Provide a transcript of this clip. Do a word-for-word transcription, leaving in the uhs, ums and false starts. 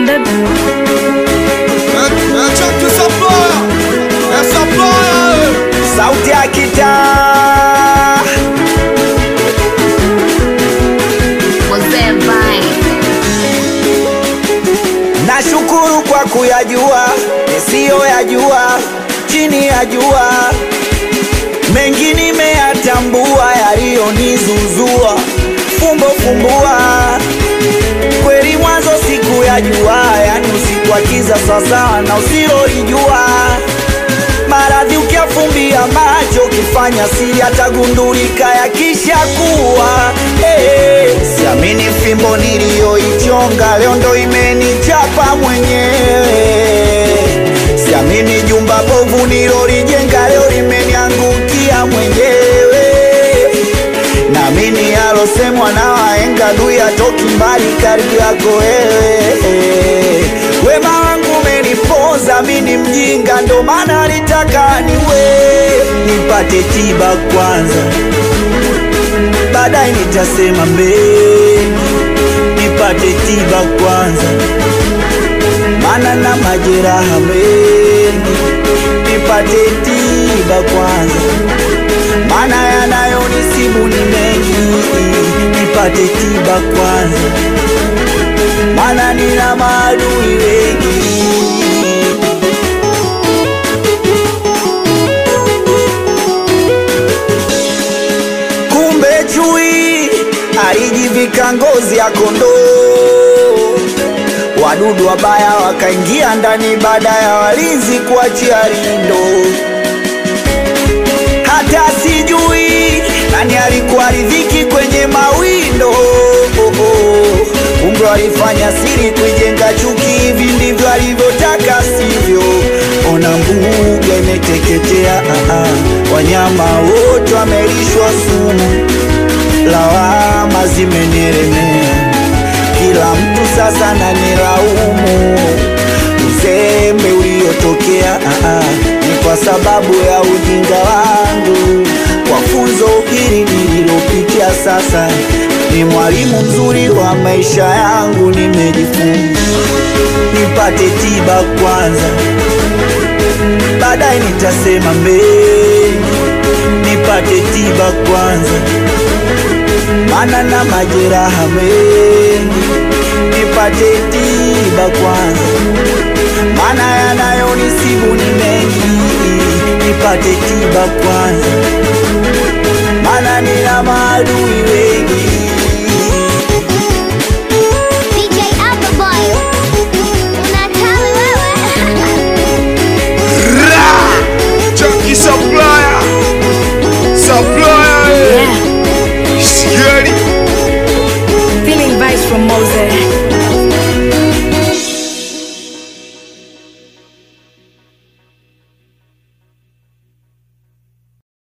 Sauti ya kitaa nashukuru kwa kuyajua nisiyo yajua, chini ya jua mengi nimeyatambua, yaliyonizuzua fumbo fumbua. Kweli mwanzo siku ya jua, yani usiku wa kiza sawasawa na usilolijua. Maradhi ukiafumbia macho, kifanya siri atagundulika yakisha kuwa. Hey, siamini fimbo niliyoichonga leo ndo imenichapa mwenyewe. Siamini jumba bovu nilolijenga leo limeniangukia mwenyewe. Naamini alosemwa na wahenga, adui hatoki mbali karibu yako wewe. Wema wangu umenipoza, mimi mjinga ndo maana nitaka niwe. Nipate tiba kwanza, baadaye nitasema mbele. Nipate tiba kwanza, maana na majeraha mengi. Nipate tiba kwanza, maana yanayonisibu ni mengi. Nipate tiba kwanza, maana nina maadui wengi. Kumbe chui alijivika ngozi ya kondoo, wadudu wabaya wakaingia ndani baada ya walinzi kuachia lindo. Hata sijui nani alikuwa ridhiki kwenye mawindo. oh, oh. Kumbe walifanya siri kujenga chuki, hivi ndivyo alivyotaka sivyo. Ona mbuga imeteketea, ah, ah. Wanyama wote wamelishwa sumu, lawama zimenielemea. Kila mtu sasa nanilaumu, uzembe uliotokea ah, ah. Ni kwa sababu ya ujinga wangu. Kwa funzo hili nililopitia sasa, ni mwalimu mzuri wa maisha yangu nimejifunza. Nipate tiba kwanza, baadaye nitasema mbele. Nipate tiba kwanza, maana na majeraha mengi. Nipate tiba kwanza, maana yanayonisibu ni mengi. Nipate tiba kwanza, maana nina maadui wengi. D J Upperboy, unatali wewe. Junkie supplier, supplier.